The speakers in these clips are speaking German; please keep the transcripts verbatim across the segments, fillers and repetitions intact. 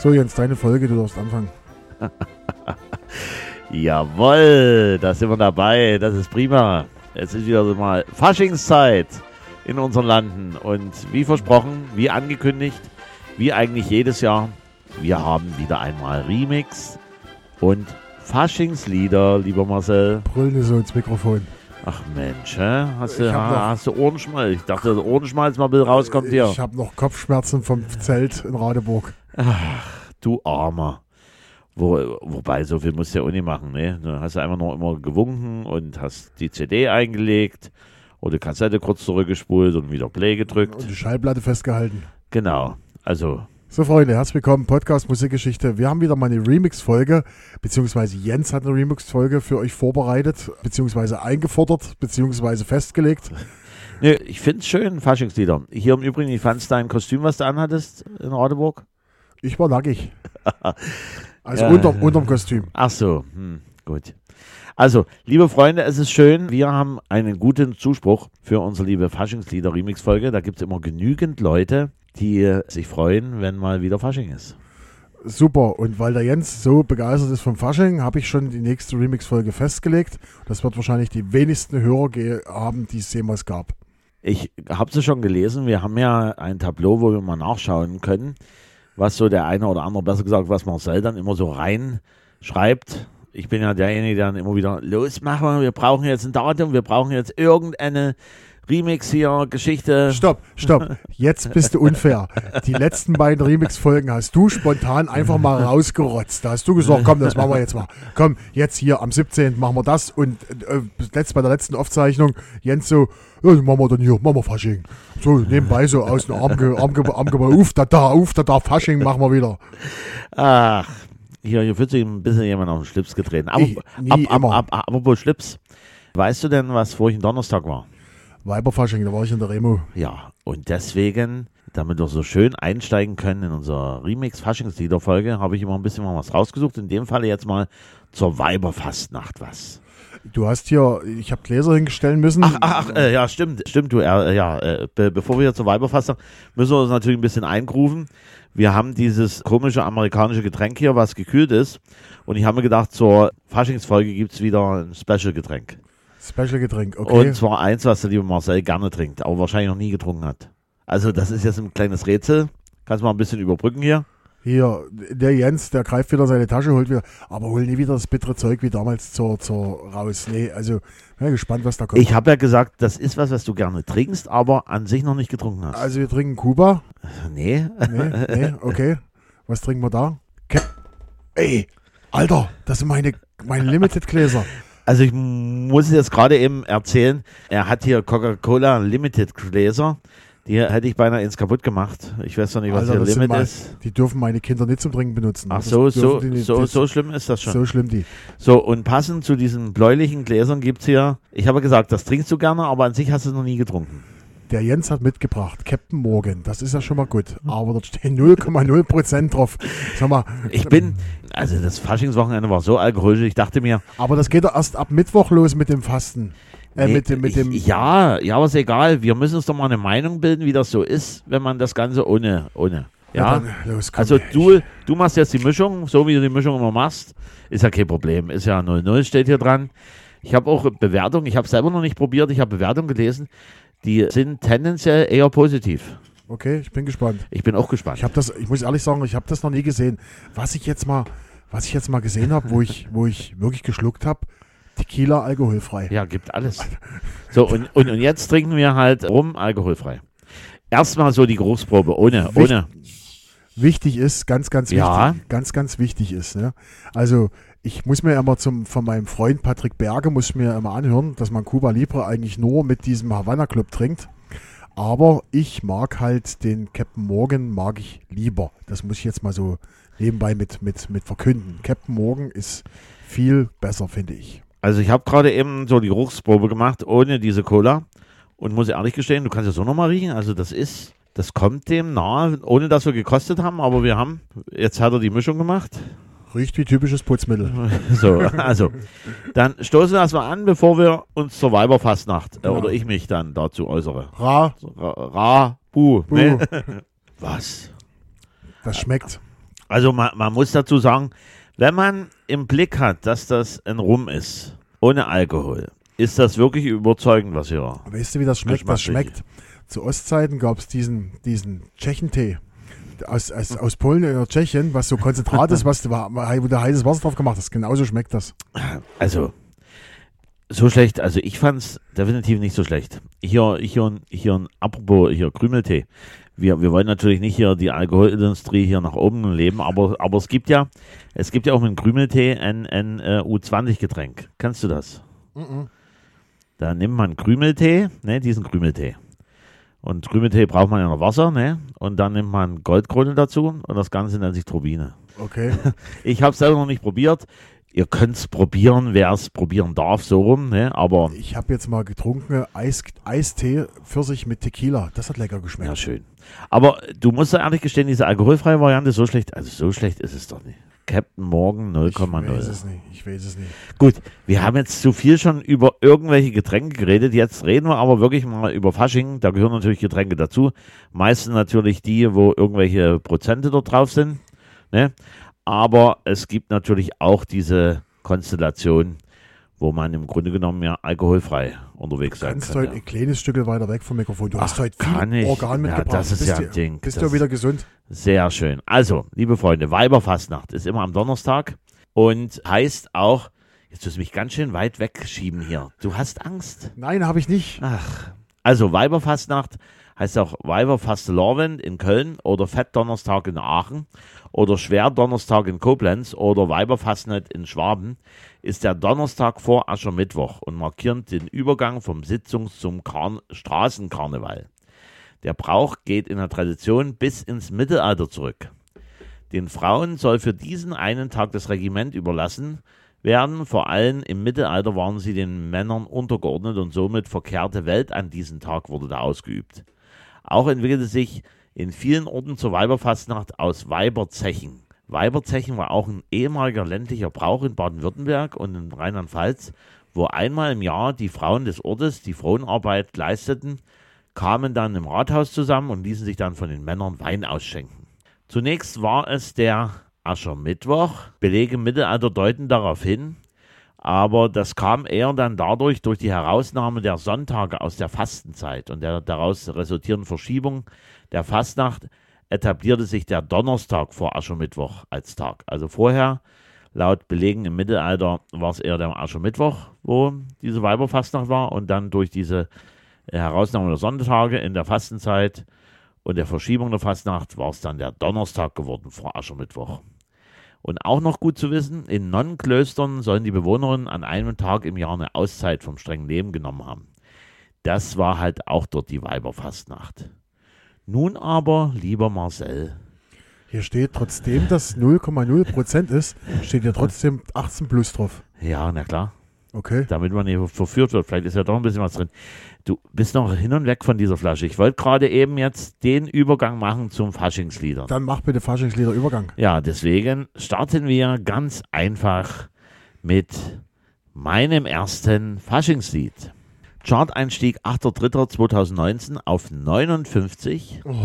So Jens, deine Folge, du darfst anfangen. Jawohl, da sind wir dabei, das ist prima. Es ist wieder so mal Faschingszeit in unseren Landen und wie versprochen, wie angekündigt, wie eigentlich jedes Jahr, wir haben wieder einmal Remix und Faschingslieder, lieber Marcel. Brüll nicht so ins Mikrofon. Ach Mensch, hä? Hast, du, hab ha, hast du Ohrenschmalz? Ich dachte, der Ohrenschmalz mal ein bisschen rauskommt hier. Ich habe noch Kopfschmerzen vom Zelt in Radeburg. Ach, du Armer. Wo, wobei, so viel musst du ja auch nicht machen, ne? Du hast einfach nur immer gewunken und hast die C D eingelegt oder die Kassette kurz zurückgespult und wieder Play gedrückt. Und die Schallplatte festgehalten. Genau, also... So Freunde, herzlich willkommen, Podcast Musikgeschichte. Wir haben wieder mal eine Remix-Folge, beziehungsweise Jens hat eine Remix-Folge für euch vorbereitet, beziehungsweise eingefordert, beziehungsweise festgelegt. Ne, ich finde es schön, Faschingslieder. Hier im Übrigen, ich fand es dein Kostüm, was du anhattest in Radeburg. Ich war nackig. Also ja. unterm, unterm Kostüm. Ach so, hm, gut. Also, liebe Freunde, es ist schön, wir haben einen guten Zuspruch für unsere liebe Faschingslieder-Remix-Folge. Da gibt es immer genügend Leute, die sich freuen, wenn mal wieder Fasching ist. Super, und weil der Jens so begeistert ist vom Fasching, habe ich schon die nächste Remix-Folge festgelegt. Das wird wahrscheinlich die wenigsten Hörer ge- haben, die es jemals gab. Ich habe es schon gelesen, wir haben ja ein Tableau, wo wir mal nachschauen können, was so der eine oder andere, besser gesagt, was Marcel dann immer so reinschreibt. Ich bin ja derjenige, der dann immer wieder, los, machen wir, wir brauchen jetzt ein Datum, wir brauchen jetzt irgendeine Remix hier, Geschichte. Stopp, stopp. Jetzt bist du unfair. Die letzten beiden Remix-Folgen hast du spontan einfach mal rausgerotzt. Da hast du gesagt, komm, das machen wir jetzt mal. Komm, jetzt hier am siebzehnten machen wir das. Und äh, letzt, bei der letzten Aufzeichnung, Jens so, ja, machen wir dann hier, machen wir Fasching. So, nebenbei so aus dem Arm, ge, Arm, ge, Arm, ge, uff, da, da, uff, da, da, Fasching machen wir wieder. Ach, hier, hier wird sich ein bisschen jemand auf den Schlips getreten. Aber, Ich, nie ab, immer. ab, ab, apropos Schlips, weißt du denn, was vorigen Donnerstag war? Weiberfasching, da war ich in der Remo. Ja, und deswegen, damit wir so schön einsteigen können in unsere Remix-Faschingslieder-Folge, habe ich immer ein bisschen mal was rausgesucht. In dem Falle jetzt mal zur Weiberfastnacht was. Du hast hier, ich habe Gläser hinstellen müssen. Ach, ach, ach äh, ja, stimmt, stimmt, du, äh, ja, äh, be- bevor wir zur Weiberfastnacht, müssen wir uns natürlich ein bisschen eingrooven. Wir haben dieses komische amerikanische Getränk hier, was gekühlt ist. Und ich habe mir gedacht, zur Faschingsfolge gibt es wieder ein Special-Getränk. Special-Getränk, okay. Und zwar eins, was der liebe Marcel gerne trinkt, aber wahrscheinlich noch nie getrunken hat. Also das ist jetzt ein kleines Rätsel. Kannst du mal ein bisschen überbrücken hier? Hier, der Jens, der greift wieder seine Tasche, holt wieder, aber hol nie wieder das bittere Zeug wie damals zur, zur raus. Nee, also, bin gespannt, was da kommt. Ich habe ja gesagt, das ist was, was du gerne trinkst, aber an sich noch nicht getrunken hast. Also wir trinken Kuba. Nee. Nee, nee, okay. Was trinken wir da? Ke- Ey, Alter, das sind meine, meine Limited-Gläser. Also ich muss es jetzt gerade eben erzählen, er hat hier Coca-Cola Limited Gläser. Die hätte ich beinahe ins kaputt gemacht. Ich weiß noch nicht, was Alter, hier das sind Limit mal, ist. Die dürfen meine Kinder nicht zum Trinken benutzen. Ach Das so, so, dürfen die nicht. so, Das- so schlimm ist das schon. So schlimm die. So, und passend zu diesen bläulichen Gläsern gibt es hier, ich habe gesagt, das trinkst du gerne, aber an sich hast du es noch nie getrunken. Der Jens hat mitgebracht, Captain Morgan. Das ist ja schon mal gut. Aber dort stehen null Komma null Prozent drauf. Sag mal. Ich bin, also das Faschingswochenende war so alkoholisch, ich dachte mir, Aber das geht doch erst ab Mittwoch los mit dem Fasten. Äh, nee, mit dem, mit dem ich, ja, ja, aber ist egal. Wir müssen uns doch mal eine Meinung bilden, wie das so ist, wenn man das Ganze ohne, ohne. Ja, dann, los, komm. also du, du machst jetzt die Mischung, so wie du die Mischung immer machst, ist ja kein Problem. Ist ja null null, steht hier dran. Ich habe auch Bewertungen, ich habe selber noch nicht probiert, ich habe Bewertungen gelesen, die sind tendenziell eher positiv. Okay, ich bin gespannt. Ich bin auch gespannt. Ich habe das, ich muss ehrlich sagen, ich habe das noch nie gesehen. Was ich jetzt mal, was ich jetzt mal gesehen habe, wo ich, wo ich wirklich geschluckt habe, Tequila alkoholfrei. Ja, gibt alles. So, und, und, und jetzt trinken wir halt rum alkoholfrei. Erstmal so die Geruchsprobe, ohne, Wicht- ohne. Wichtig ist, ganz, ganz wichtig, Ja. ganz, ganz wichtig ist. Ne? Also ich muss mir immer zum, von meinem Freund Patrick Berge, muss ich mir immer anhören, dass man Cuba Libre eigentlich nur mit diesem Havana Club trinkt. Aber ich mag halt den Captain Morgan, mag ich lieber. Das muss ich jetzt mal so nebenbei mit, mit, mit verkünden. Captain Morgan ist viel besser, finde ich. Also ich habe gerade eben so die Geruchsprobe gemacht, ohne diese Cola. Und muss ehrlich gestehen, du kannst ja so nochmal riechen. Also das ist, das kommt dem nahe, ohne dass wir gekostet haben. Aber wir haben, jetzt hat er die Mischung gemacht. Riecht wie typisches Putzmittel. So, also, dann stoßen wir erstmal an, bevor wir uns zur Weiberfastnacht, äh, Ja. oder ich mich dann dazu äußere. Ra, So, Ra, Ra Bu, Bu. ne? Was? Das schmeckt. Also man, man muss dazu sagen, wenn man im Blick hat, dass das ein Rum ist, ohne Alkohol, ist das wirklich überzeugend, was hier... Weißt du, wie das schmeckt? Das schmeckt. Zu Ostzeiten gab es diesen, diesen Tschechentee aus, aus, aus Polen oder Tschechien, was so Konzentrat ist, was, wo du heißes Wasser drauf gemacht hast. Genauso schmeckt das. Also, so schlecht, also ich fand es definitiv nicht so schlecht. Hier, hier, hier, apropos hier Krümeltee. Wir, wir wollen natürlich nicht hier die Alkoholindustrie hier nach oben leben, aber, aber es gibt ja, es gibt ja auch mit dem Krümeltee ein, ein uh, U zwanzig Getränk. Kennst du das? Mm-mm. Da nimmt man Krümeltee, ne, diesen Krümeltee. Und Krümeltee braucht man ja noch Wasser, ne? Und dann nimmt man Goldkrone dazu und das Ganze nennt sich Turbine. Okay. Ich habe es selber noch nicht probiert. Ihr könnt es probieren, wer es probieren darf, so rum, ne? Aber ich habe jetzt mal getrunken Eis, Eistee Pfirsich mit Tequila. Das hat lecker geschmeckt. Ja, schön. Aber du musst ja ehrlich gestehen, diese alkoholfreie Variante, so schlecht, also so schlecht ist es doch nicht. Captain Morgan null Komma null. Ich weiß es nicht, ich weiß es nicht. Gut, wir haben jetzt zu viel schon über irgendwelche Getränke geredet. Jetzt reden wir aber wirklich mal über Fasching. Da gehören natürlich Getränke dazu. Meistens natürlich die, wo irgendwelche Prozente dort drauf sind, ne? Aber es gibt natürlich auch diese Konstellation, wo man im Grunde genommen ja alkoholfrei unterwegs sein kann. Du kannst heute ja. ein kleines Stück weiter weg vom Mikrofon. Du Ach, hast heute kann viel ich. Organ mitgebracht. Ja, das ist bist ja du, ein Ding. Bist Das du wieder gesund? Sehr schön. Also, liebe Freunde, Weiberfastnacht ist immer am Donnerstag und heißt auch, jetzt wirst du mich ganz schön weit wegschieben hier. Du hast Angst? Nein, habe ich nicht. Ach, also Weiberfastnacht heißt auch Weiberfastelovend in Köln oder Fettdonnerstag in Aachen oder Schwerdonnerstag in Koblenz oder Weiberfastnacht in Schwaben, ist der Donnerstag vor Aschermittwoch und markiert den Übergang vom Sitzungs- zum Karn- Straßenkarneval. Der Brauch geht in der Tradition bis ins Mittelalter zurück. Den Frauen soll für diesen einen Tag das Regiment überlassen werden. Vor allem im Mittelalter waren sie den Männern untergeordnet und somit verkehrte Welt an diesem Tag wurde da ausgeübt. Auch entwickelte sich in vielen Orten zur Weiberfastnacht aus Weiberzechen. Weiberzechen war auch ein ehemaliger ländlicher Brauch in Baden-Württemberg und in Rheinland-Pfalz, wo einmal im Jahr die Frauen des Ortes die Frauenarbeit leisteten, kamen dann im Rathaus zusammen und ließen sich dann von den Männern Wein ausschenken. Zunächst war es der Aschermittwoch. Belege im Mittelalter deuten darauf hin, aber das kam eher dann dadurch durch die Herausnahme der Sonntage aus der Fastenzeit und der daraus resultierenden Verschiebung der Fastnacht etablierte sich der Donnerstag vor Aschermittwoch als Tag. Also vorher, laut Belegen im Mittelalter, war es eher der Aschermittwoch, wo diese Weiberfastnacht war und dann durch diese Herausnahme der Sonntage in der Fastenzeit und der Verschiebung der Fastnacht war es dann der Donnerstag geworden vor Aschermittwoch. Und auch noch gut zu wissen, in Nonnenklöstern sollen die Bewohnerinnen an einem Tag im Jahr eine Auszeit vom strengen Leben genommen haben. Das war halt auch dort die Weiberfastnacht. Nun aber, lieber Marcel. Hier steht, trotzdem das null Komma null Prozent ist, steht hier trotzdem achtzehn plus drauf. Ja, na klar. Okay. Damit man nicht verführt wird. Vielleicht ist ja doch ein bisschen was drin. Du bist noch hin und weg von dieser Flasche. Ich wollte gerade eben jetzt den Übergang machen zum Faschingsliedern. Dann mach bitte Faschingslieder-Übergang. Ja, deswegen starten wir ganz einfach mit meinem ersten Faschingslied. Chart-Einstieg achter dritter zweitausendneunzehn auf neunundfünfzig. Oh.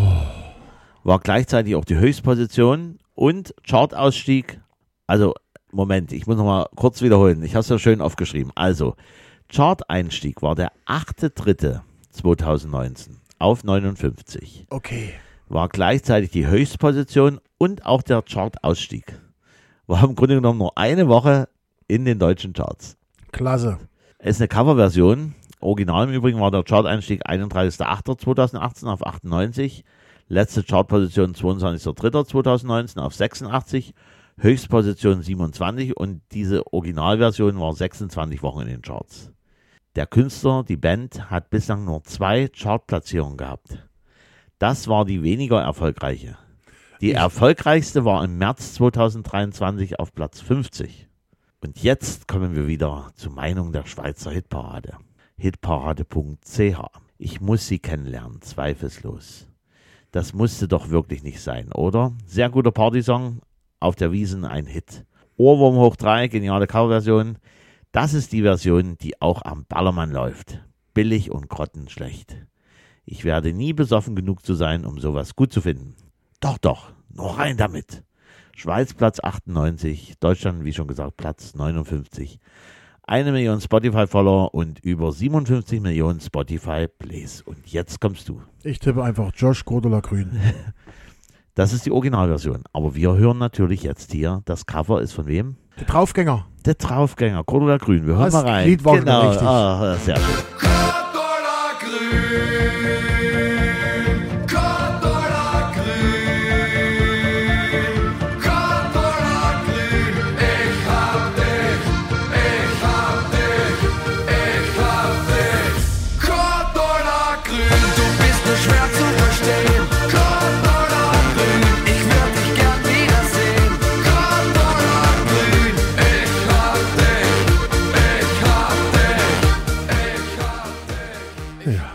War gleichzeitig auch die Höchstposition und Chart-Ausstieg, also Moment, ich muss nochmal kurz wiederholen. Ich habe es ja schön aufgeschrieben. Also, Chart-Einstieg war der achter dritter zweitausendneunzehn auf neunundfünfzig. Okay. War gleichzeitig die Höchstposition und auch der Chart-Ausstieg. War im Grunde genommen nur eine Woche in den deutschen Charts. Klasse. Es ist eine Coverversion. Original im Übrigen war der Chart-Einstieg einunddreißigster achter zweitausendachtzehn auf achtundneunzig. Letzte Chartposition zweiundzwanzigster dritter zweitausendneunzehn auf sechsundachtzig. Höchstposition siebenundzwanzig und diese Originalversion war sechsundzwanzig Wochen in den Charts. Der Künstler, die Band, hat bislang nur zwei Chartplatzierungen gehabt. Das war die weniger erfolgreiche. Die erfolgreichste war im März zweitausenddreiundzwanzig auf Platz fünfzig. Und jetzt kommen wir wieder zur Meinung der Schweizer Hitparade. hitparade punkt c h. Ich muss sie kennenlernen, zweifellos. Das musste doch wirklich nicht sein, oder? Sehr guter Partysong. Auf der Wiesn ein Hit. Ohrwurm hoch drei, geniale Coverversion. Das ist die Version, die auch am Ballermann läuft. Billig und grottenschlecht. Ich werde nie besoffen genug zu sein, um sowas gut zu finden. Doch, doch, nur rein damit. Schweiz Platz achtundneunzig, Deutschland, wie schon gesagt, Platz neunundfünfzig. Eine Million Spotify-Follower und über siebenundfünfzig Millionen Spotify-Plays. Und jetzt kommst du. Ich tippe einfach Josh Cordula Grün. Das ist die Originalversion. Aber wir hören natürlich jetzt hier, das Cover ist von wem? Der Draufgänger. Der Draufgänger, Cordula Grün. Wir hören Das mal rein. Lied war genau. richtig. Ah, sehr schön. Cordula Grün, Cordula Grün, Cordula Grün, ich hab dich, ich hab dich, ich hab dich. Cordula Grün, du bist nur schwer zu verstehen. Cordula Grün, ich würd dich gern wiedersehen. Cordula Grün, ich hab dich, ich hab dich, ich hab dich. Ja.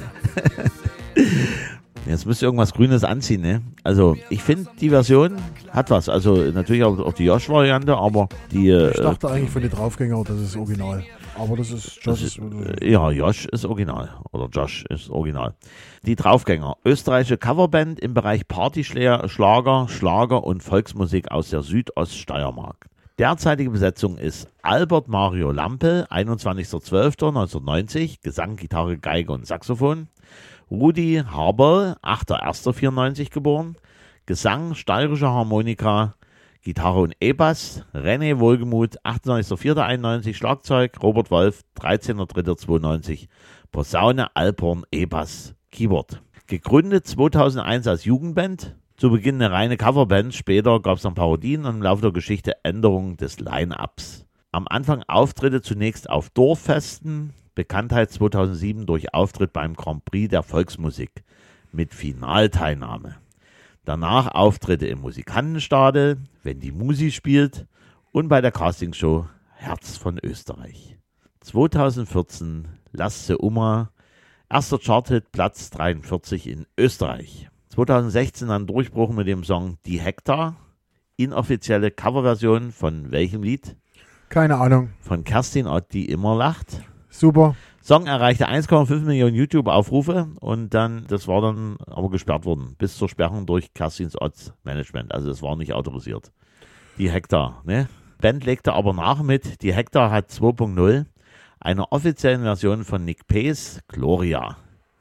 Jetzt müsst ihr irgendwas Grünes anziehen, ne? Also, ich finde, die Version hat was. Also, natürlich auch, auch die Josh-Variante, aber die. Äh, Ich dachte eigentlich von den Draufgänger, das ist original. Aber das ist Josh. Das ist, äh, ja, Josh ist original. Oder Josh ist original. Die Draufgänger. Österreichische Coverband im Bereich Partyschlager, Schlager, Schlager und Volksmusik aus der Südoststeiermark. Derzeitige Besetzung ist Albert Mario Lampe, einundzwanzigster zwölfter neunzehnhundertneunzig, Gesang, Gitarre, Geige und Saxophon. Rudi Haberl, achter erster vierundneunzig geboren, Gesang, steirische Harmonika, Gitarre und E-Bass. René Wohlgemuth, achtundzwanzigster vierter einundneunzig, Schlagzeug. Robert Wolf, dreizehnter dritter zweiundneunzig, Posaune, Alphorn, E-Bass, Keyboard. Gegründet zweitausendeins als Jugendband. Zu Beginn eine reine Coverband, später gab es dann Parodien und im Laufe der Geschichte Änderungen des Line-Ups. Am Anfang Auftritte zunächst auf Dorffesten, Bekanntheit zweitausendsieben durch Auftritt beim Grand Prix der Volksmusik mit Finalteilnahme. Danach Auftritte im Musikantenstadel, wenn die Musi spielt und bei der Castingshow Herz von Österreich. zweitausendvierzehn Lasse Umma, erster Charthit, Platz dreiundvierzig in Österreich. zweitausendsechzehn dann Durchbruch mit dem Song Die Hektar, inoffizielle Coverversion von welchem Lied? Keine Ahnung. Von Kerstin Ott, die immer lacht. Super. Song erreichte eins Komma fünf Millionen YouTube-Aufrufe und dann, das war dann aber gesperrt worden, bis zur Sperrung durch Kerstins Odds Management. Also es war nicht autorisiert. Die Hektar, ne? Band legte aber nach mit, die Hektar hat zwei Punkt null, einer offiziellen Version von Nick Pace, Gloria.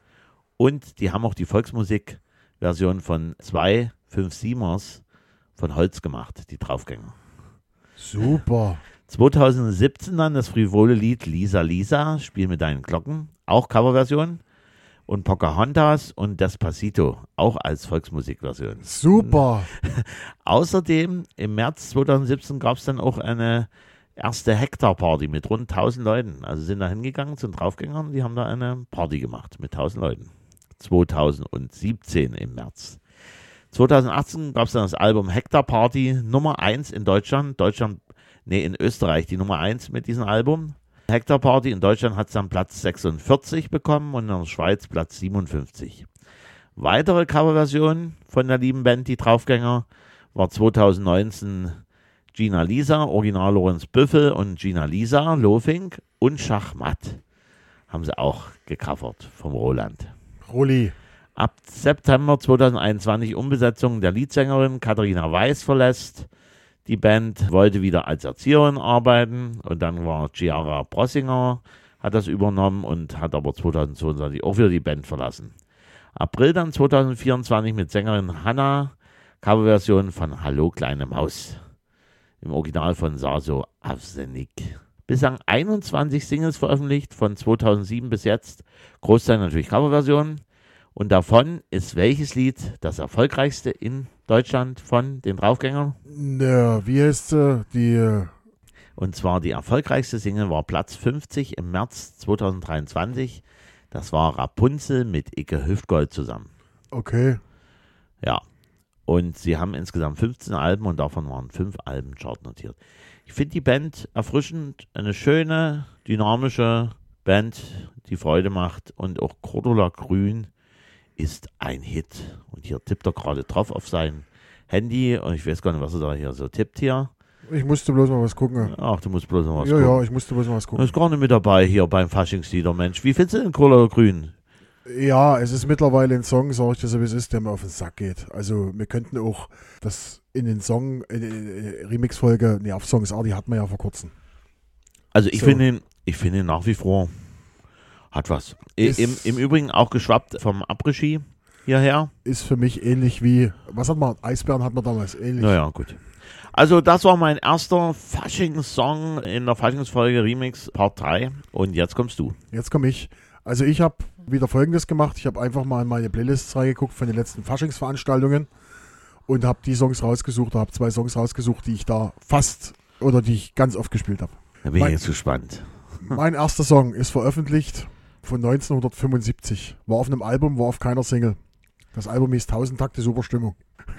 Und die haben auch die Volksmusik-Version von zwei fünf siebers von Holz gemacht, die Draufgänger. Super. zweitausendsiebzehn dann das frivole Lied Lisa Lisa, Spiel mit deinen Glocken, auch Coverversion. Und Pocahontas und Despacito, auch als Volksmusikversion. Super. Außerdem im März zweitausendsiebzehn gab es dann auch eine erste Hektar-Party mit rund tausend Leuten. Also sind da hingegangen zu den Draufgängern, die haben da eine Party gemacht mit tausend Leuten. zweitausendsiebzehn im März. zweitausendachtzehn gab es dann das Album Hektar Party, Nummer eins in Deutschland, Deutschland Nee, in Österreich die Nummer eins mit diesem Album. Hektar Party in Deutschland hat es dann Platz sechsundvierzig bekommen und in der Schweiz Platz siebenundfünfzig. Weitere Coverversion von der lieben Band, die Draufgänger, war zweitausendneunzehn Gina Lisa, Original Lorenz Büffel und Gina Lisa, Lofink und Schachmatt. Haben sie auch gecovert vom Roland. Rolli. Ab September zweitausendeinundzwanzig Umbesetzung der Leadsängerin Katharina Weiß verlässt. Die Band wollte wieder als Erzieherin arbeiten und dann war Chiara Brossinger, hat das übernommen und hat aber zweitausendzweiundzwanzig auch wieder die Band verlassen. April dann zweitausendvierundzwanzig mit Sängerin Hanna, Coverversion von Hallo kleine Maus. Im Original von Saso Avsenik. Bislang einundzwanzig Singles veröffentlicht, von zweitausendsieben bis jetzt. Großteil natürlich Coverversionen. Und davon ist welches Lied das erfolgreichste in Deutschland von den Draufgängern? Ja, wie heißt äh, die? Äh Und zwar die erfolgreichste Single war Platz fünfzig im März zweitausenddreiundzwanzig. Das war Rapunzel mit Icke Hüftgold zusammen. Okay. Ja. Und sie haben insgesamt fünfzehn Alben und davon waren fünf Alben chartnotiert. Ich finde die Band erfrischend, eine schöne, dynamische Band, die Freude macht. Und auch Cordula Grün ist ein Hit. Und hier tippt er gerade drauf auf sein Handy. Und ich weiß gar nicht, was er da hier so tippt hier. Ich musste bloß mal was gucken. Ach, du musst bloß mal was ja, gucken. ja, ich musste bloß mal was Du gucken. bist gar nicht mit dabei hier beim Faschingslieder, Mensch. Wie findest du denn Cordula Grün? Ja, es ist mittlerweile ein Song, sag ich dir so wie es ist, der mir auf den Sack geht. Also wir könnten auch das in den Song, in der Remix-Folge, nee, auf Songs A, die hatten wir ja vor kurzem. Also ich So. finde ihn, ich finde ihn nach wie vor hat was. I- Ist- Im, Im Übrigen auch geschwappt vom Après-Ski hierher. Ist für mich ähnlich wie, was hat man, Eisbären hat man damals, ähnlich. Naja, gut. Also das war mein erster Faschings-Song in der Faschingsfolge Remix Part drei. Und jetzt kommst du. Jetzt komme ich. Also ich habe wieder Folgendes gemacht. Ich habe einfach mal in meine Playlists reingeguckt von den letzten Faschingsveranstaltungen und habe die Songs rausgesucht, habe zwei Songs rausgesucht, die ich da fast oder die ich ganz oft gespielt habe. Da bin ich Mein- jetzt gespannt. Mein erster Song ist veröffentlicht von neunzehnhundertfünfundsiebzig. War auf einem Album, war auf keiner Single. Das Album hieß tausend Takte Superstimmung.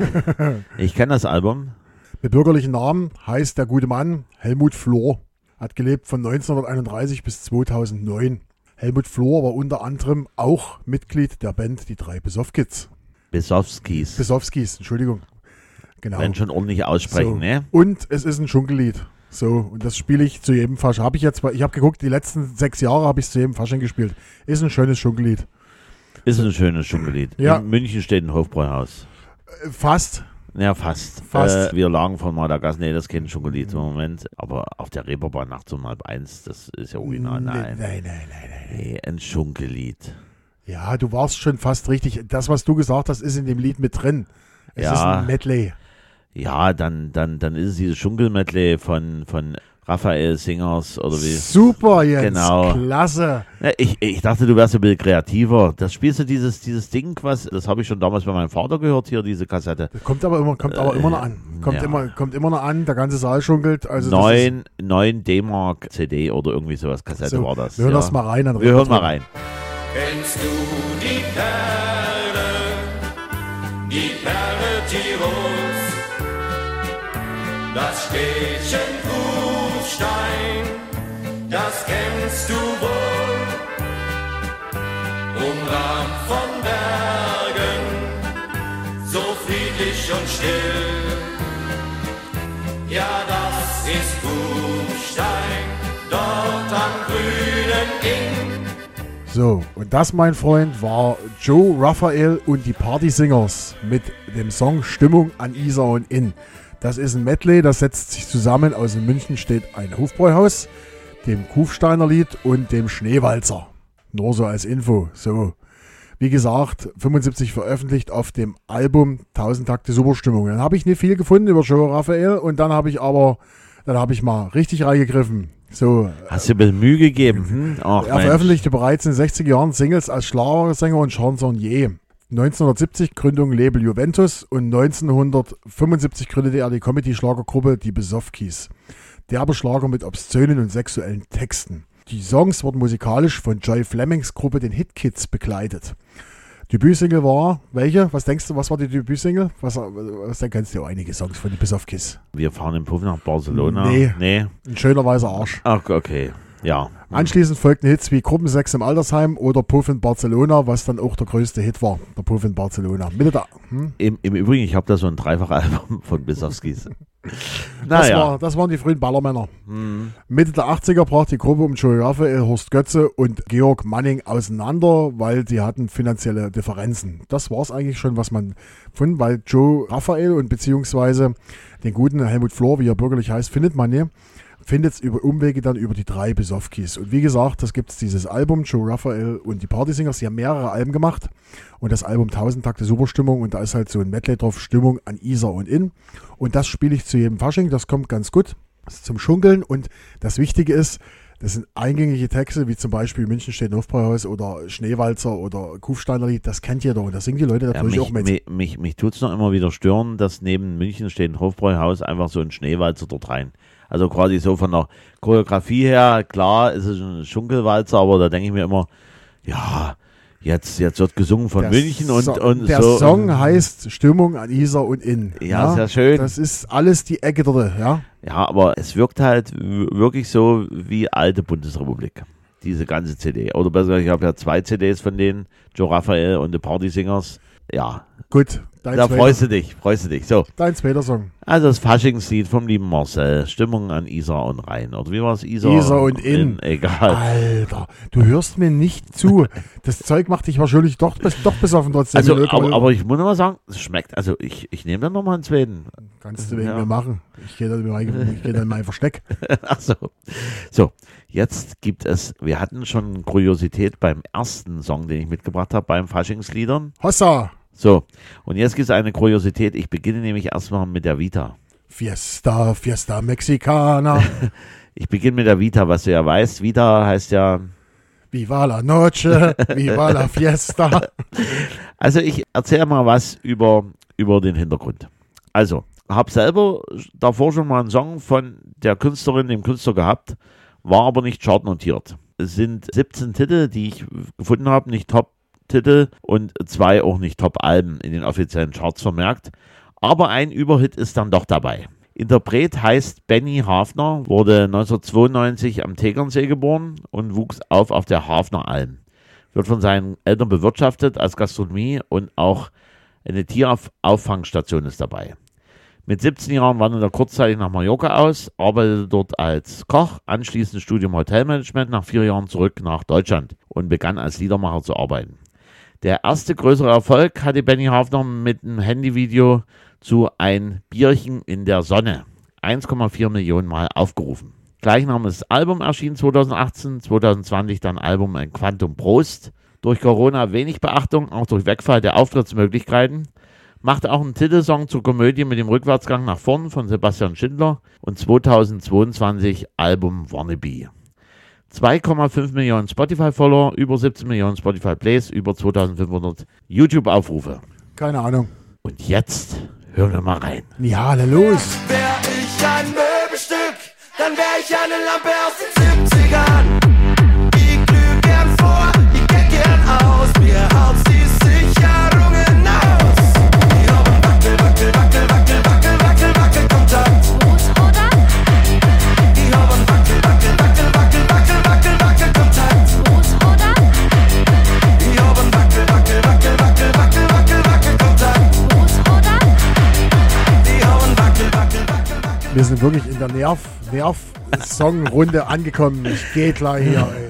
Ich kenne das Album. Mit bürgerlichen Namen heißt der gute Mann Helmut Flor. Hat gelebt von neunzehnhunderteinunddreißig bis zweitausendneun. Helmut Flor war unter anderem auch Mitglied der Band Die drei Besoff-Kids. Besowskis. Besowskis, Entschuldigung. Genau. Wenn schon ordentlich aussprechen, So. ne? Und es ist ein Dschungellied. So, und das spiele ich zu jedem Fasching. Habe ich jetzt, ich habe geguckt, die letzten sechs Jahre habe ich es zu jedem Fasching gespielt. Ist ein schönes Dschungellied. Ist ein schönes Dschungellied. Ja. In München steht ein Hofbräuhaus. Äh, Fast. Ja, fast. Fast. Äh, wir lagen von Madagaskar. Nee, das ist kein Dschungellied im Moment. Aber auf der Reeperbahn nachts um halb eins, das ist ja original. Nein. Nein, nein, nein, nein. Nee, ein Dschungellied. Ja, du warst schon fast richtig. Das, was du gesagt hast, ist in dem Lied mit drin. Es Ja. ist ein Medley. Ja, dann, dann, dann ist es dieses Dschungelmedley von, von Raphael Singers oder wie. Super, Jens. Genau. Klasse. Ja, ich, ich dachte, du wärst ein bisschen kreativer. Das spielst du dieses, dieses Ding, was, das habe ich schon damals bei meinem Vater gehört, hier, diese Kassette. Kommt aber immer, kommt aber Äh, immer noch an. Kommt, ja. immer, kommt immer noch an. Der ganze Saal schunkelt. Also das neun, neun D-Mark C D oder irgendwie sowas, ist, Kassette so, war das. wir hören ja. das mal rein. Dann Wir reden hören mal drüber. rein. Kennst du die Perle, die Perle Tirols, das Städtchen Kufstein, das kennst du wohl, umrahmt von Bergen, so friedlich und still, ja das ist Kufstein, dort am grünen Inn. So, und das, mein Freund, war Joe Raphael und die Partysingers mit dem Song Stimmung an Isar und Inn. Das ist ein Medley, das setzt sich zusammen. Aus in München steht ein Hofbräuhaus, dem Kufsteiner Lied und dem Schneewalzer. Nur so als Info. So, wie gesagt, fünfundsiebzig veröffentlicht auf dem Album tausend Takte Superstimmung. Dann habe ich nicht viel gefunden über Joe Raphael und dann habe ich aber, dann habe ich mal richtig reingegriffen. So, Hast du ein bisschen Mühe gegeben? Hm? Ach, er Mensch. veröffentlichte bereits in den sechziger Jahren Singles als Schlagersänger und Chansonnier. neunzehnhundertsiebzig Gründung Label Juventus und neunzehnhundertfünfundsiebzig gründete er die Comedy-Schlagergruppe Die Besoffkis. Derbe Schlager mit obszönen und sexuellen Texten. Die Songs wurden musikalisch von Joy Flemings Gruppe den Hit Kids begleitet. Debütsingle war, welche? Was denkst du, was war die Debütsingle? Was, was dann kennst du ja einige Songs von die Besoffkis. Wir fahren im Puff nach Barcelona. Nee. Nee. Ein schöner weißer Arsch. Ach, okay. Ja. Anschließend folgten Hits wie Gruppensex im Altersheim oder Puff in Barcelona, was dann auch der größte Hit war, der Puff in Barcelona. Mitte der, hm? Im, Im Übrigen, ich habe da so ein Dreifachalbum von Das, Besowskis. Naja. war, das waren die frühen Ballermänner. Hm. Mitte der achtziger brach die Gruppe um Joey Raphael, Horst Götze und Georg Manning auseinander, weil sie hatten finanzielle Differenzen. Das war es eigentlich schon, was man von, weil Joe Raphael und beziehungsweise den guten Helmut Flor, wie er bürgerlich heißt, findet man nicht. Findet es über Umwege dann über die drei Besoffkis. Und wie gesagt, das gibt es dieses Album, Joe Raphael und die Partysingers, die haben mehrere Alben gemacht. Und das Album tausend Takte Superstimmung und da ist halt so ein Medley drauf, Stimmung an Isar und Inn. Und das spiele ich zu jedem Fasching, das kommt ganz gut. Das ist zum Schunkeln und das Wichtige ist, das sind eingängige Texte, wie zum Beispiel München steht ein Hofbräuhaus oder Schneewalzer oder Kufsteiner Lied, das kennt jeder und das singen die Leute Ja, natürlich mich auch mit. mich, mich, mich tut es noch immer wieder stören, dass neben München steht ein Hofbräuhaus einfach so ein Schneewalzer dort rein. Also quasi so von der Choreografie her, klar, ist es ein Schunkelwalzer, aber da denke ich mir immer, ja, jetzt, jetzt wird gesungen von Der München und, So- und der so. Song heißt Stimmung an Isar und Inn. Ja, sehr schön. Das ist alles die Ecke dort, ja. Ja, aber es wirkt halt w- wirklich so wie alte Bundesrepublik. Diese ganze C D. Oder besser gesagt, ich habe ja zwei C Ds von denen, Joe Raphael und The Partysingers. ja, Gut, dein, da zweiter, freust du dich, freust du dich. So, dein zweiter Song. also das Faschingslied vom lieben Marcel, Stimmung an Isar und Rhein. Oder wie war es? Isar, Isar und Inn. Egal. Alter, du hörst mir nicht zu. Das Zeug macht dich wahrscheinlich doch, doch besoffen trotzdem. Also, null Komma null. aber, aber ich muss noch mal sagen, es schmeckt. Also ich, ich nehme dann nochmal einen zweiten. Kannst du wegen Ja. mir machen. Ich gehe dann, in mein- ich geh dann in mein Versteck. Ach so. So, jetzt gibt es, wir hatten schon Kuriosität beim ersten Song, den ich mitgebracht habe, beim Faschingsliedern. Hossa, So, und jetzt gibt es eine Kuriosität. Ich beginne nämlich erstmal mit der Vita. Fiesta, Fiesta Mexicana. Ich beginne mit der Vita, was du ja weißt. Vita heißt ja, Viva la noche, viva la fiesta. also ich erzähle mal was über, über den Hintergrund. Also, habe selber davor schon mal einen Song von der Künstlerin, dem Künstler gehabt, war aber nicht chartnotiert. Es sind siebzehn Titel, die ich gefunden habe, nicht Top-Titel und zwei auch nicht Top-Alben in den offiziellen Charts vermerkt. Aber ein Überhit ist dann doch dabei. Interpret heißt Benny Hafner, wurde neunzehnhundertzweiundneunzig am Tegernsee geboren und wuchs auf auf der Hafner Alm. Wird von seinen Eltern bewirtschaftet als Gastronomie und auch eine Tierauffangstation ist dabei. Mit siebzehn Jahren wanderte er kurzzeitig nach Mallorca aus, arbeitete dort als Koch, anschließend Studium Hotelmanagement, nach vier Jahren zurück nach Deutschland und begann als Liedermacher zu arbeiten. Der erste größere Erfolg hatte Benny Hafner mit einem Handyvideo zu Ein Bierchen in der Sonne. eins Komma vier Millionen Mal aufgerufen. Gleichnamiges Album erschien zweitausendachtzehn, zweitausendzwanzig dann Album Ein Quantum Prost. Durch Corona wenig Beachtung, auch durch Wegfall der Auftrittsmöglichkeiten. Machte auch einen Titelsong zur Komödie mit dem Rückwärtsgang nach vorn von Sebastian Schindler und zweitausendzweiundzwanzig Album Wannabe. zwei Komma fünf Millionen Spotify-Follower, über siebzehn Millionen Spotify-Plays, über zweitausendfünfhundert YouTube-Aufrufe. Keine Ahnung. Und jetzt hören wir mal rein. Ja, na los. Wär ich ein Möbelstück, dann wär ich eine Lampe aus den siebzigern. Ich glüh gern vor, ich geh gern aus, mir haut's die Sicherungen aus. Ich hab einen Wackel, Wackel, Wackel, Wackel, Wackel, Wackel, Wackel, Kontakt. Rot oder? Ich hab einen Wackel, Wackel, Wackel, Wackel, Wackel, Wackel, Wackel, Kontakt. Rot oder? Ich hab einen Wackel, Wackel, Wackel, Wackel, Wackel, Wackel, Wackel, Kontakt. Rot oder? Ich hab einen Wackel, Wackel, Wackel, Wackel. Wir sind wirklich in der Nerv, Nerv-Song-Runde angekommen. Ich gehe gleich hier, ey.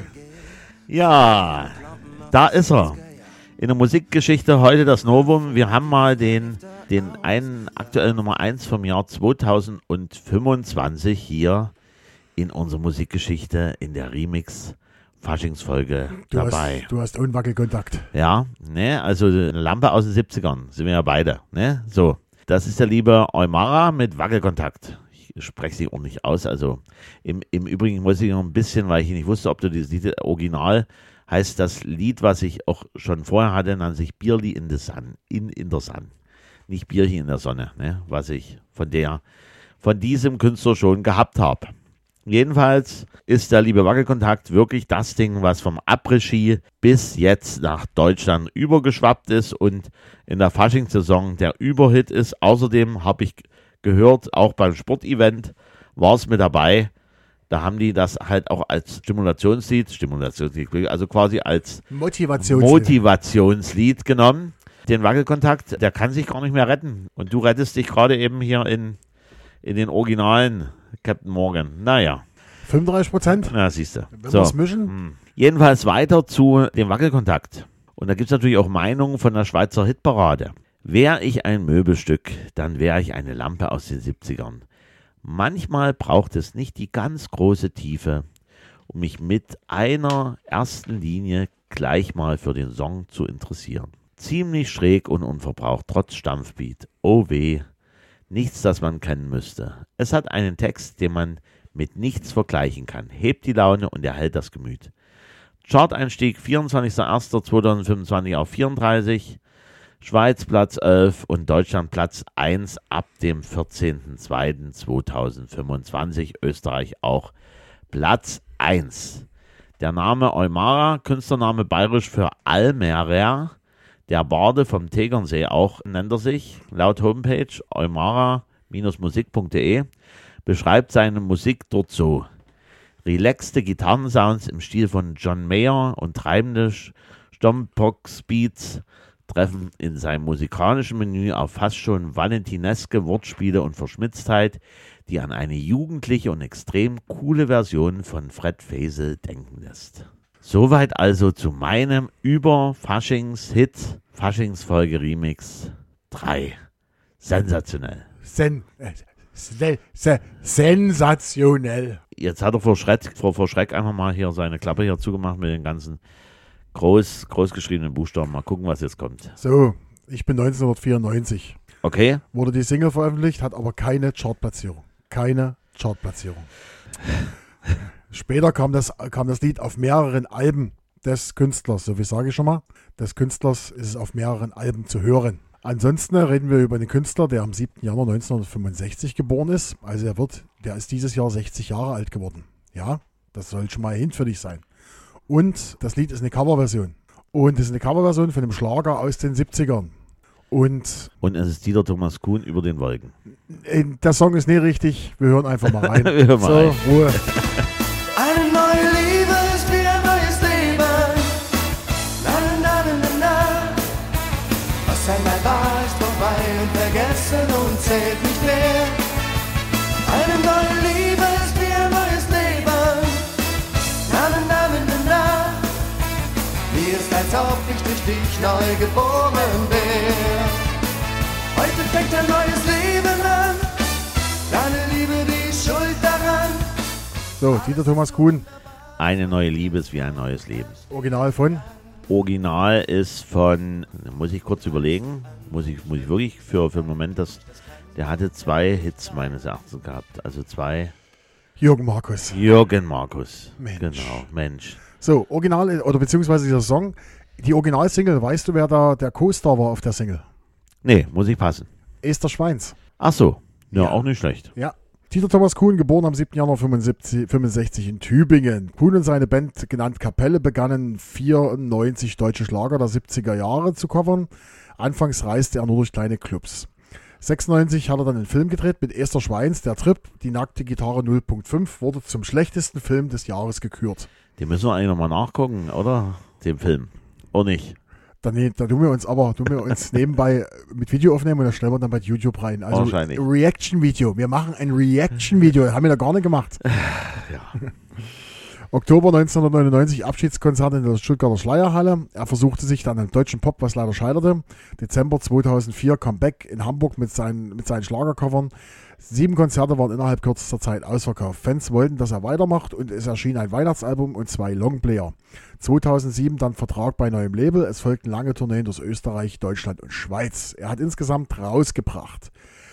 Ja, da ist er. In der Musikgeschichte heute das Novum. Wir haben mal den, den einen aktuellen Nummer eins vom Jahr zweitausendfünfundzwanzig hier in unserer Musikgeschichte in der Remix-Faschingsfolge Du dabei. hast, du hast Unwackelkontakt. Ja, ne, also eine Lampe aus den siebzigern, sind wir ja beide, ne, so. Das ist der liebe Eumara mit Wackelkontakt. Ich spreche sie auch nicht aus, also im, im Übrigen muss ich noch ein bisschen, weil ich nicht wusste, ob du dieses Lied original heißt, das Lied, was ich auch schon vorher hatte, nannte sich Bierli in the Sun, in, in der Sun. Nicht Bierchen in der Sonne, ne, was ich von der, von diesem Künstler schon gehabt habe. Jedenfalls ist der liebe Wackelkontakt wirklich das Ding, was vom Après-Ski bis jetzt nach Deutschland übergeschwappt ist und in der Faschingssaison der Überhit ist. Außerdem habe ich gehört, auch beim Sportevent war es mit dabei. Da haben die das halt auch als Stimulationslied, Stimulationslied, also quasi als Motivation. Motivationslied genommen. Den Wackelkontakt, der kann sich gar nicht mehr retten. Und du rettest dich gerade eben hier in, in den Originalen Captain Morgan. Naja, fünfunddreißig Prozent. na siehst du. Wenn So. wir es mischen. Hm. Jedenfalls weiter zu dem Wackelkontakt. Und da gibt es natürlich auch Meinungen von der Schweizer Hitparade. Wär ich ein Möbelstück, dann wäre ich eine Lampe aus den siebzigern. Manchmal braucht es nicht die ganz große Tiefe, um mich mit einer ersten Linie gleich mal für den Song zu interessieren. Ziemlich schräg und unverbraucht, trotz Stampfbeat. Oh weh, nichts, das man kennen müsste. Es hat einen Text, den man mit nichts vergleichen kann. Hebt die Laune und erhält das Gemüt. Chart-Einstieg vierundzwanzigster erster zweitausendfünfundzwanzig auf vierunddreißig. Schweiz Platz elf und Deutschland Platz eins ab dem vierzehnten zweiten zweitausendfünfundzwanzig. Österreich auch Platz eins. Der Name Eumara, Künstlername bayerisch für Almerer. Der Barde vom Tegernsee auch nennt er sich. Laut Homepage eumara Musik punkt de beschreibt seine Musik dort so. Relaxte Gitarrensounds im Stil von John Mayer und treibende Stompbox-Beats treffen in seinem musikalischen Menü auf fast schon valentineske Wortspiele und Verschmitztheit, die an eine jugendliche und extrem coole Version von Fred Faisal denken lässt. Soweit also zu meinem Über-Faschings-Hit, Faschingsfolge-Remix drei. Sensationell. Sen, äh, se, se, sensationell. Jetzt hat er vor Schreck, vor, vor Schreck einfach mal hier seine Klappe hier zugemacht mit den ganzen groß, groß geschriebenen Buchstaben. Mal gucken, was jetzt kommt. So, ich bin neunzehnhundertvierundneunzig. Okay? Wurde die Single veröffentlicht, hat aber keine Chartplatzierung. Keine Chartplatzierung. Später kam das, kam das Lied auf mehreren Alben des Künstlers. So wie sage ich schon mal, des Künstlers ist es auf mehreren Alben zu hören. Ansonsten reden wir über einen Künstler, der am siebten Januar neunzehnhundertfünfundsechzig geboren ist. Also er wird, der ist dieses Jahr sechzig Jahre alt geworden. Ja, das soll schon mal ein Hint für dich sein. Und das Lied ist eine Coverversion. Und es ist eine Coverversion von einem Schlager aus den siebzigern. Und, Und es ist Dieter Thomas Kuhn über den Wolken. äh, der Song ist nicht richtig. Wir hören einfach mal rein. Wir hören mal so, rein. Ruhe. Eine neue Liebe ist wie ein neues Leben. Na, na, na, na, na. Was einmal war, ist vorbei und vergessen und zählt nicht mehr. Eine neue Liebe ist wie ein neues Leben. Na, na, na, na, na, na. Wie ist, als ob ich durch dich neu geboren wäre. Heute fängt ein neues Leben an. Deine Liebe, die Schuld daran. So, Dieter Thomas Kuhn, Eine neue Liebe ist wie ein neues Leben. Original von. Original ist von, muss ich kurz überlegen, muss ich, muss ich wirklich für, für einen Moment, das, der hatte zwei Hits meines Erachtens gehabt. Also zwei. Jürgen Markus. Jürgen Markus. Mensch. Genau, Mensch. So, Original, oder beziehungsweise dieser Song, die Originalsingle, weißt du, wer da der Co-Star war auf der Single? Nee, muss ich passen. Esther Schweins. Ach so, ja, Ja. auch nicht schlecht. Ja. Dieter Thomas Kuhn, geboren am siebten Januar fünfundsechzig in Tübingen. Kuhn und seine Band, genannt Kapelle, begannen vierundneunzig deutsche Schlager der siebziger Jahre zu covern. Anfangs reiste er nur durch kleine Clubs. sechsundneunzig hat er dann einen Film gedreht mit Esther Schweins. Der Trip, die nackte Gitarre null Punkt fünf, wurde zum schlechtesten Film des Jahres gekürt. Den müssen wir eigentlich nochmal nachgucken, oder? Den Film. Oder nicht? Da, ne, da tun wir uns aber tun wir uns nebenbei mit Video aufnehmen und das stellen wir dann bei YouTube rein. Also Wahrscheinlich. Reaction-Video. Wir machen ein Reaction-Video. Haben wir da gar nicht gemacht. Ja. Oktober neunzehnhundertneunundneunzig Abschiedskonzert in der Stuttgarter Schleierhalle. Er versuchte sich dann am deutschen Pop, was leider scheiterte. Dezember zweitausendvier Comeback in Hamburg mit seinen, mit seinen Schlagercovern. Sieben Konzerte waren innerhalb kürzester Zeit ausverkauft. Fans wollten, dass er weitermacht und es erschien ein Weihnachtsalbum und zwei Longplayer. zweitausendsieben dann Vertrag bei neuem Label. Es folgten lange Tourneen durch Österreich, Deutschland und Schweiz. Er hat insgesamt rausgebracht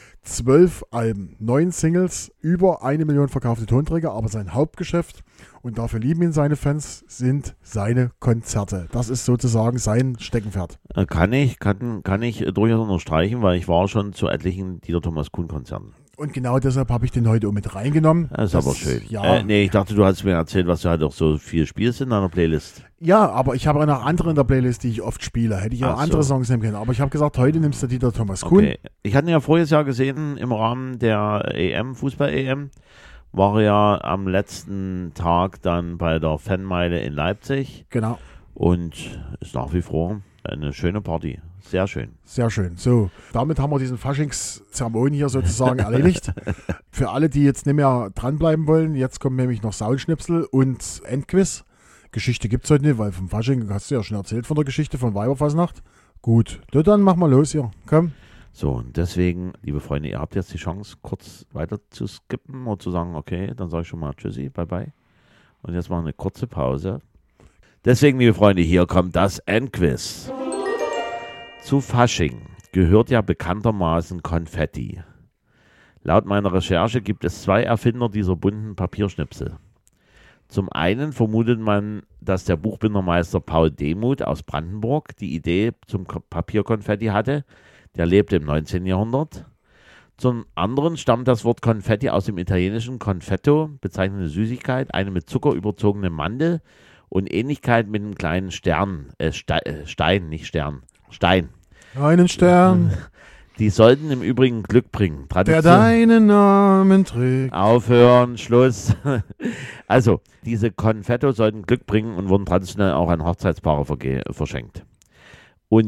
zwölf Alben, neun Singles, über eine Million verkaufte Tonträger, aber sein Hauptgeschäft, und dafür lieben ihn seine Fans, sind seine Konzerte. Das ist sozusagen sein Steckenpferd. Äh, Kann ich, kann, kann ich äh, durchaus unterstreichen, weil ich war schon zu etlichen Dieter Thomas Kuhn Konzerten. Und genau deshalb habe ich den heute auch mit reingenommen. Das ist aber schön. Ja, Äh, nee, ich dachte, du hast mir erzählt, was du halt auch so viel spielst in deiner Playlist. ja, aber ich habe auch noch andere in der Playlist, die ich oft spiele. Hätte ich auch Ach so. andere Songs nehmen können. Aber ich habe gesagt, heute nimmst du Dieter Thomas Kuhn. Okay. Ich hatte ihn ja voriges Jahr gesehen, im Rahmen der E M, Fußball-E M, war er ja am letzten Tag dann bei der Fanmeile in Leipzig Genau, und ist nach wie vor eine schöne Party. Sehr schön. sehr schön. So, damit haben wir diesen Faschingszeremonie hier sozusagen erledigt. Für alle, die jetzt nicht mehr dranbleiben wollen, jetzt kommen nämlich noch Soundschnipsel und Endquiz. Geschichte gibt es heute nicht, weil vom Fasching hast du ja schon erzählt von der Geschichte von Weiberfastnacht. Gut, na dann mach mal los hier. Komm. So, und deswegen, liebe Freunde, ihr habt jetzt die Chance, kurz weiter zu skippen und zu sagen, okay, dann sage ich schon mal Tschüssi, bye bye. Und jetzt machen wir eine kurze Pause. Deswegen, liebe Freunde, hier kommt das Endquiz. Zu Fasching gehört ja bekanntermaßen Konfetti. Laut meiner Recherche gibt es zwei Erfinder dieser bunten Papierschnipsel. Zum einen vermutet man, dass der Buchbindermeister Paul Demuth aus Brandenburg die Idee zum Ko- Papierkonfetti hatte. Der lebte im neunzehnten Jahrhundert. Zum anderen stammt das Wort Konfetti aus dem italienischen Confetto, bezeichnende Süßigkeit, eine mit Zucker überzogene Mandel und Ähnlichkeit mit einem kleinen Stern, äh, Ste äh, Stein, nicht Stern, Stein. Einen Stern, Die sollten im Übrigen Glück bringen. der Tradition- deinen Namen trägt. Aufhören, Schluss. Also, diese Konfetto sollten Glück bringen und wurden traditionell auch an Hochzeitspaare verge- verschenkt. Und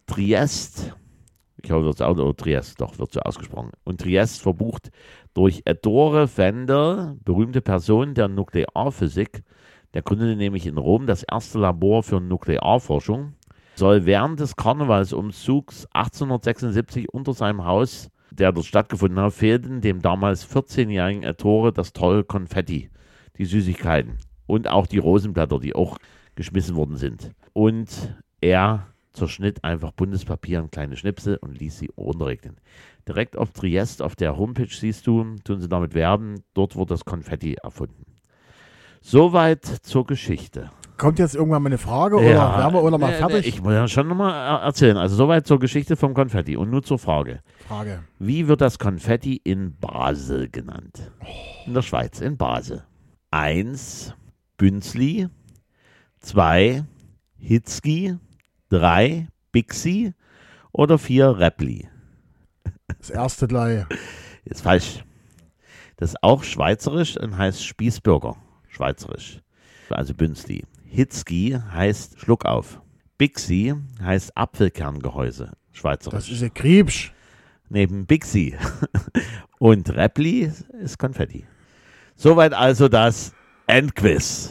Triest, ich glaube, wird es auch, oder Triest, doch, wird so ausgesprochen. Und Triest verbucht durch Ettore Fender, berühmte Person der Nuklearphysik, der gründete nämlich in Rom das erste Labor für Nuklearforschung, soll während des Karnevalsumzugs achtzehnhundertsechsundsiebzig unter seinem Haus, der dort stattgefunden hat, fehlten dem damals vierzehnjährigen Ettore das tolle Konfetti, die Süßigkeiten und auch die Rosenblätter, die auch geschmissen worden sind. Und er zerschnitt einfach Bundespapier in kleine Schnipsel und ließ sie runterregnen. Direkt auf Triest, auf der Homepage siehst du, tun sie damit werben, dort wurde das Konfetti erfunden. Soweit zur Geschichte. Kommt jetzt irgendwann mal eine Frage oder Ja, werden wir oder mal nee, fertig? nee, ich muss ja schon nochmal erzählen. Also soweit zur Geschichte vom Konfetti. Und nun zur Frage. Frage. Wie wird das Konfetti in Basel genannt? In der Schweiz, in Basel. Eins, Bünzli. Zwei, Hitzki. Drei, Bixi. Oder vier, Räppli. Das erste gleich. Ist falsch. Das ist auch schweizerisch und heißt Spießbürger. Schweizerisch. Also Bünzli. Hitzki heißt Schluckauf. Bixi heißt Apfelkerngehäuse. Schweizerisch. Das ist ein Kriebsch. Neben Bixi. Und Räppli ist Konfetti. Soweit also das Endquiz.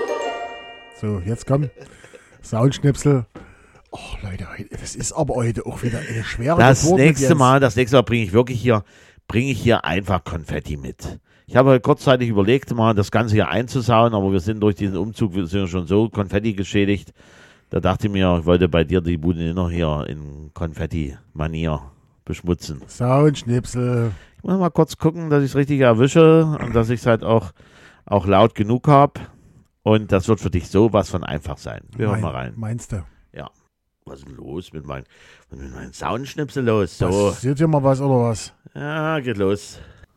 So, jetzt komm. Soundschnipsel. Oh, Leute, das ist aber heute auch wieder eine schwere Das Geburt mit nächste Jens. Mal, das nächste Mal bringe ich wirklich hier, bringe ich hier einfach Konfetti mit. Ich habe kurzzeitig überlegt, mal das Ganze hier einzusauen, aber wir sind durch diesen Umzug, wir sind ja schon so Konfetti geschädigt. Da dachte ich mir, ich wollte bei dir die Bude noch hier in Konfetti-Manier beschmutzen. Soundschnipsel. Ich muss mal kurz gucken, dass ich es richtig erwische und dass ich es halt auch, auch laut genug habe. Und das wird für dich sowas von einfach sein. Wir hören Mein- mal rein. Meinst du? Ja. Was ist denn los mit meinen, mit meinen Soundschnipsel los? So. Passiert dir mal was oder was? Ja, geht los.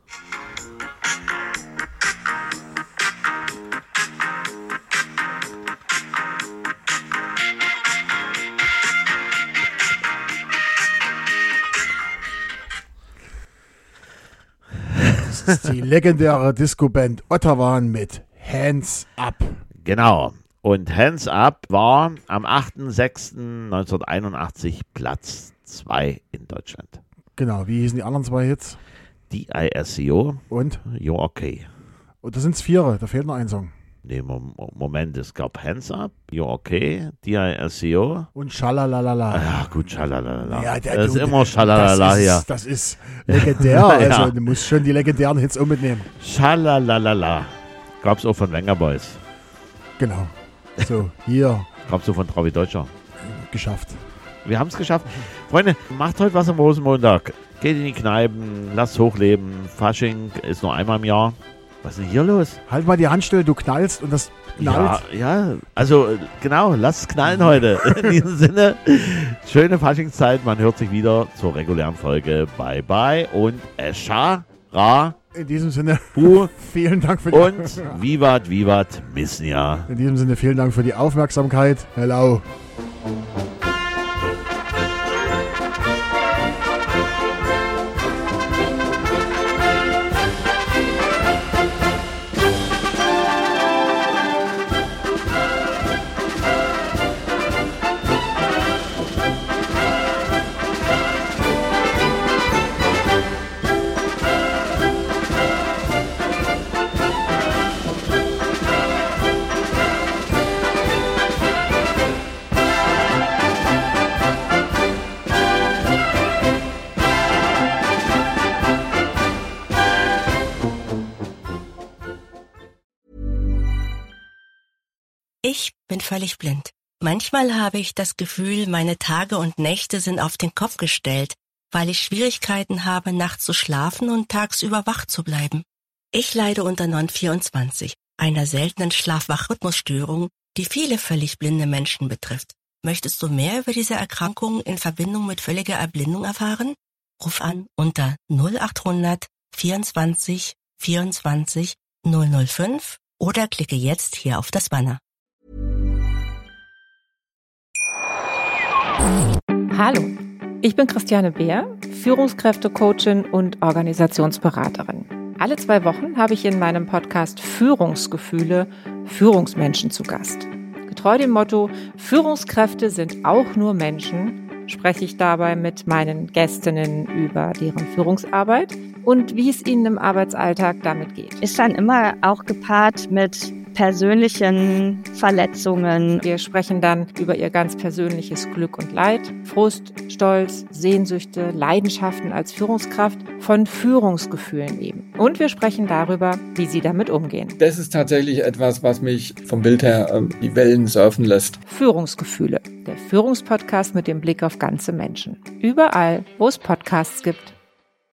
Das ist die legendäre Disco-Band Ottawan mit Hands Up. Genau. Und Hands Up war am achter sechster neunzehnhunderteinundachtzig Platz zwei in Deutschland. Genau, wie hießen die anderen zwei Hits? D I S C O, Und? You're Okay. Und da sind es vier, da fehlt noch ein Song. Nee, Mom- Moment, es gab Hands Up, You're Okay, D I S C O. Und Schalalalala. Ja, gut, schalalala. Ja, der- das ist du, immer schalalala das hier. ist, das ist legendär, also Ja. du musst schon die legendären Hits auch mitnehmen. Schalalalala. Gab's auch von Wenger Boys. Genau. So, hier, Gab's auch von Travi Deutscher. geschafft. Wir haben es geschafft. Freunde, macht heute was am Rosenmontag. Geht in die Kneipen, lasst hochleben. Fasching ist nur einmal im Jahr. Was ist denn hier los? Halt mal die Handstelle, du knallst und das knallt. Ja, ja, also äh, genau, lasst es knallen heute. In diesem Sinne, schöne Faschingszeit. Man hört sich wieder zur regulären Folge. Bye bye und Escha, Ra, In diesem Sinne, Hu vielen Dank für die und Vivat, Vivat, Misnia. In diesem Sinne, vielen Dank für die Aufmerksamkeit. Hello. Ich bin völlig blind. Manchmal habe ich das Gefühl, meine Tage und Nächte sind auf den Kopf gestellt, weil ich Schwierigkeiten habe, nachts zu schlafen und tagsüber wach zu bleiben. Ich leide unter N O N vierundzwanzig, einer seltenen Schlaf-Wach-Rhythmusstörung, die viele völlig blinde Menschen betrifft. Möchtest du mehr über diese Erkrankung in Verbindung mit völliger Erblindung erfahren? Ruf an unter null achthundert vierundzwanzig vierundzwanzig null null fünf oder klicke jetzt hier auf das Banner. Hallo, ich bin Christiane Beer, Führungskräftecoachin und Organisationsberaterin. Alle zwei Wochen habe ich in meinem Podcast Führungsgefühle Führungsmenschen zu Gast. Getreu dem Motto, Führungskräfte sind auch nur Menschen, spreche ich dabei mit meinen Gästinnen über deren Führungsarbeit und wie es ihnen im Arbeitsalltag damit geht. Ist dann immer auch gepaart mit persönlichen Verletzungen. Wir sprechen dann über ihr ganz persönliches Glück und Leid, Frust, Stolz, Sehnsüchte, Leidenschaften als Führungskraft, von Führungsgefühlen eben. Und wir sprechen darüber, wie sie damit umgehen. Das ist tatsächlich etwas, was mich vom Bild her äh, die Wellen surfen lässt. Führungsgefühle, der Führungspodcast mit dem Blick auf ganze Menschen. Überall, wo es Podcasts gibt.